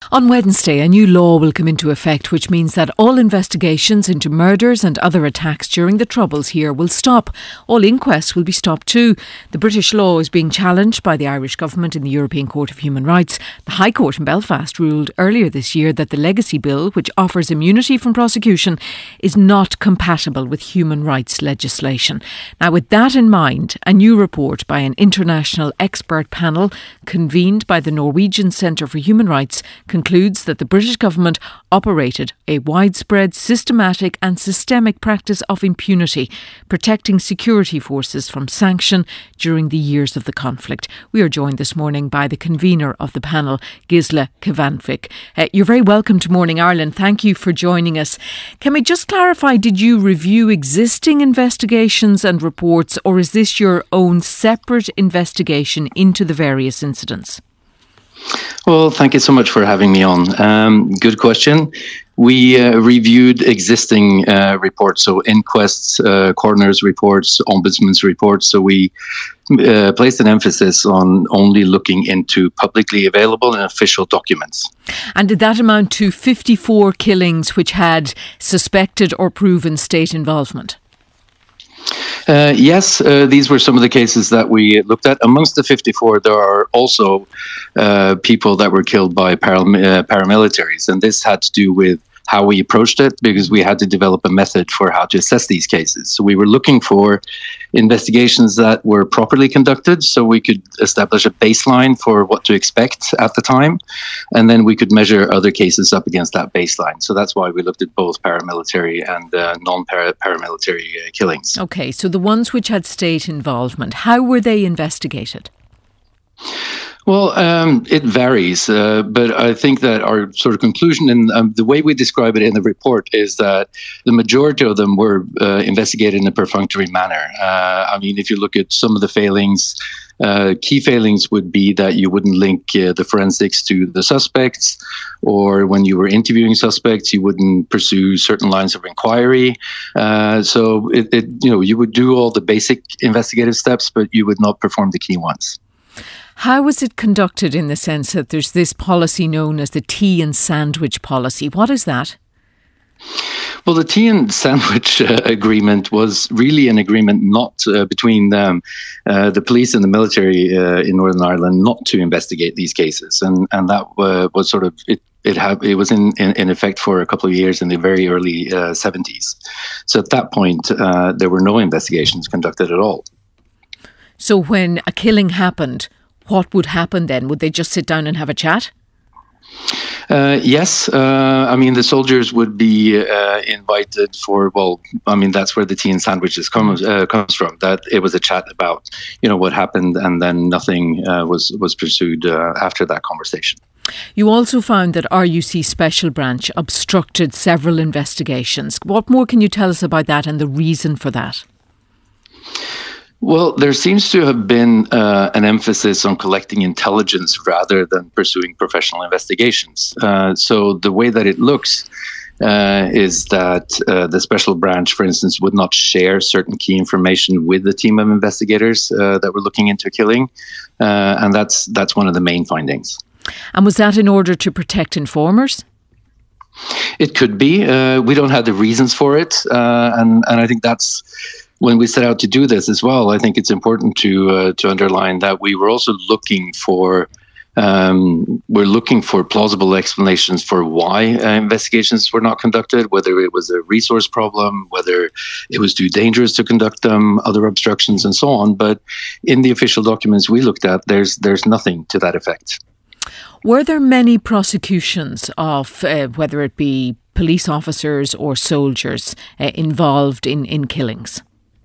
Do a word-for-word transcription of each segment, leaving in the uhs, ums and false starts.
On Wednesday, a new law will come into effect, which means that all investigations into murders and other attacks during the Troubles here will stop. All inquests will be stopped too. The British law is being challenged by the Irish government in the European Court of Human Rights. The High Court in Belfast ruled earlier this year that the Legacy Bill, which offers immunity from prosecution, is not compatible with human rights legislation. Now, with that in mind, a new report by an international expert panel convened by the Norwegian Centre for Human Rights concludes that the British government operated a widespread, systematic and systemic practice of impunity, protecting security forces from sanction during the years of the conflict. We are joined this morning by the convener of the panel, Gisela Kvantvik. Uh, you're very welcome to Morning Ireland. Thank you for joining us. Can we just clarify, did you review existing investigations and reports, or is this your own separate investigation into the various incidents? Well, thank you so much for having me on. Um, good question. We uh, reviewed existing uh, reports, so inquests, uh, coroner's reports, ombudsman's reports. So we uh, placed an emphasis on only looking into publicly available and official documents. And did that amount to fifty-four killings which had suspected or proven state involvement? Uh, yes, uh, these were some of the cases that we looked at. Amongst the fifty-four, there are also uh, people that were killed by param- uh, paramilitaries, and this had to do with how we approached it, because we had to develop a method for how to assess these cases. So we were looking for investigations that were properly conducted, so we could establish a baseline for what to expect at the time, and then we could measure other cases up against that baseline. So that's why we looked at both paramilitary and uh, non-paramilitary uh, killings. Okay, so the ones which had state involvement, how were they investigated? Well, um, it varies, uh, but I think that our sort of conclusion and um, the way we describe it in the report is that the majority of them were uh, investigated in a perfunctory manner. Uh, I mean, if you look at some of the failings, uh, key failings would be that you wouldn't link uh, the forensics to the suspects, or when you were interviewing suspects, you wouldn't pursue certain lines of inquiry. Uh, so, it, it, you know, you would do all the basic investigative steps, but you would not perform the key ones. How was it conducted, in the sense that there's this policy known as the tea and sandwich policy? What is that? Well, the tea and sandwich uh, agreement was really an agreement not uh, between um, uh, the police and the military uh, in Northern Ireland not to investigate these cases, and and that uh, was sort of it. It had it was in, in, in effect for a couple of years in the very early uh, seventies. So at that point, uh, there were no investigations conducted at all. So when a killing happened, what would happen then? Would they just sit down and have a chat? Uh, yes. Uh, I mean, the soldiers would be uh, invited for, well, I mean, that's where the tea and sandwiches comes uh, comes from. That it was a chat about, you know, what happened, and then nothing uh, was, was pursued uh, after that conversation. You also found that R U C Special Branch obstructed several investigations. What more can you tell us about that and the reason for that? Well, there seems to have been uh, an emphasis on collecting intelligence rather than pursuing professional investigations. Uh, so the way that it looks uh, is that uh, the special branch, for instance, would not share certain key information with the team of investigators uh, that were looking into killing. Uh, and that's that's one of the main findings. And was that in order to protect informers? It could be. Uh, we don't have the reasons for it. Uh, and, and I think that's... When we set out to do this as well, I think it's important to uh, to underline that we were also looking for um, we're looking for plausible explanations for why uh, investigations were not conducted, whether it was a resource problem, whether it was too dangerous to conduct them, other obstructions, and so on. But in the official documents we looked at, there's there's nothing to that effect. Were there many prosecutions of uh, whether it be police officers or soldiers uh, involved in, in killings?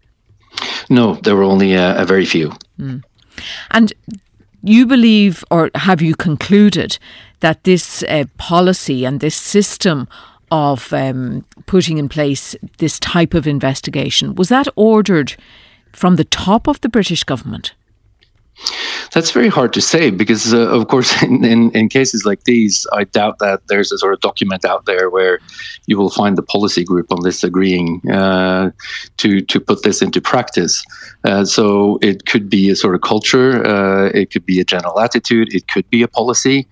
No, there were only a, a very few. Mm. And you believe, or have you concluded, that this uh, policy and this system of um, putting in place this type of investigation, was that ordered from the top of the British government? That's very hard to say because, uh, of course, in, in, in cases like these, I doubt that there's a sort of document out there where you will find the policy group on this agreeing uh, to to put this into practice. Uh, so it could be a sort of culture, uh, it could be a general attitude, it could be a policy.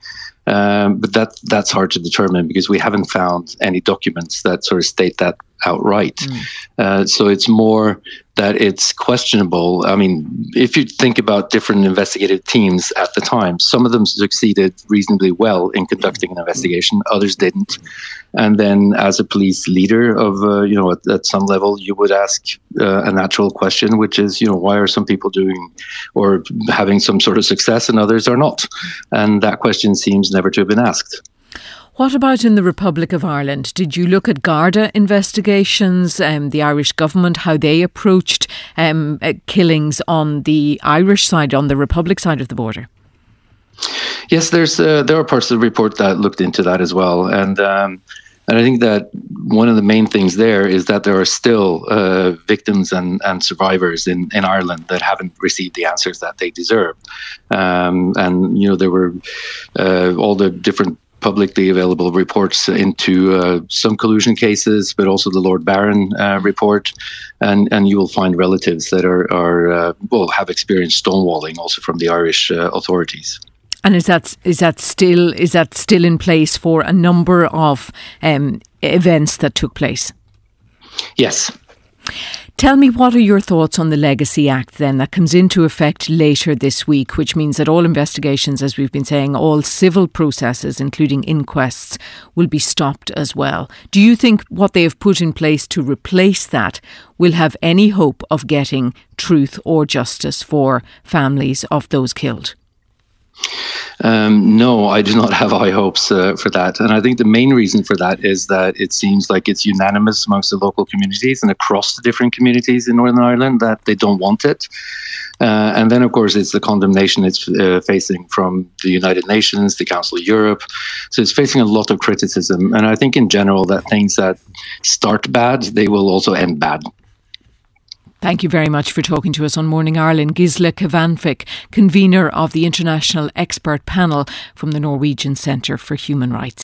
Um, but that that's hard to determine because we haven't found any documents that sort of state that outright. Mm. Uh, so it's more that it's questionable. I mean, if you think about different investigative teams at the time, some of them succeeded reasonably well in conducting an investigation, others didn't. And then as a police leader of, uh, you know, at, at some level, you would ask uh, a natural question, which is, you know, why are some people doing or having some sort of success and others are not? And that question seems never to have been asked. What about in the Republic of Ireland? Did you look at Garda investigations, um, the Irish government, how they approached um, uh, killings on the Irish side, on the Republic side of the border? Yes, there's uh, there are parts of the report that looked into that as well. And um, and I think that one of the main things there is that there are still uh, victims and, and survivors in, in Ireland that haven't received the answers that they deserve. Um, and, you know, there were uh, all the different publicly available reports into uh, some collusion cases, but also the Lord Barron uh, report, and and you will find relatives that are are uh, well have experienced stonewalling also from the Irish uh, authorities. And is that is that still is that still in place for a number of um, events that took place? Yes. Tell me, what are your thoughts on the Legacy Act then that comes into effect later this week, which means that all investigations, as we've been saying, all civil processes, including inquests, will be stopped as well. Do you think what they have put in place to replace that will have any hope of getting truth or justice for families of those killed? Um, no, I do not have high hopes uh, for that. And I think the main reason for that is that it seems like it's unanimous amongst the local communities and across the different communities in Northern Ireland that they don't want it. Uh, and then, of course, it's the condemnation it's uh, facing from the United Nations, the Council of Europe. So it's facing a lot of criticism. And I think in general that things that start bad, they will also end bad. Thank you very much for talking to us on Morning Ireland. Gisle Kvanvik, convener of the International Expert Panel from the Norwegian Centre for Human Rights.